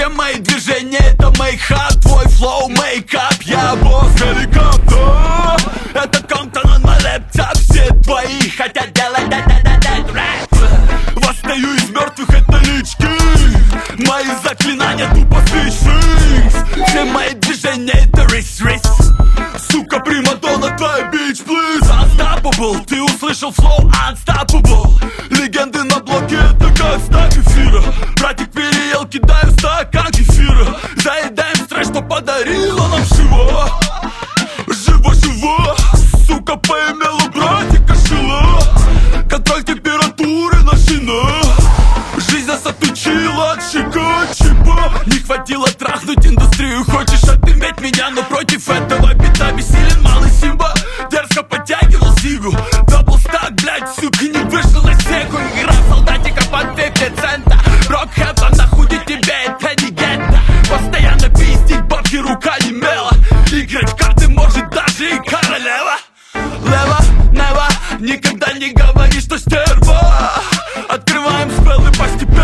мои движения это мейкап, твой флоу мейкап. Я босс геликоптер, это Compton on my laptop. Все твои хотят делать рэп. Восстаю из мертвых, это лички. Мои заклинания тупо switch. Все мои движения это рис. Сука, примадонна, твоя bitch, please. Unstoppable, ты услышал флоу unstoppable. Легенды на блоке, это как стак эфира. Братик переел, кидаю стакан кефира. Заедаем стресс, что подарила нам Шива. Живо, сука, поимела братика шила. Контроль температуры на шина. Жизнь нас отучила от чипа. Не хватило трахнуть индустрию. Хочешь отыметь меня, но против этого бита бессилен малый Симба. Дерзко подтягивал сигу. Даблстак, блять, сука, не вышел на стеку. Игра солдатика под 50 цента. Рок-хэпа, нахуй тебе, это не гетто. Постоянно пиздить бабки, рука не мела. Играть в карты может даже и королева. Лево, никогда не говори, что стерва. Открываем спеллы постепенно.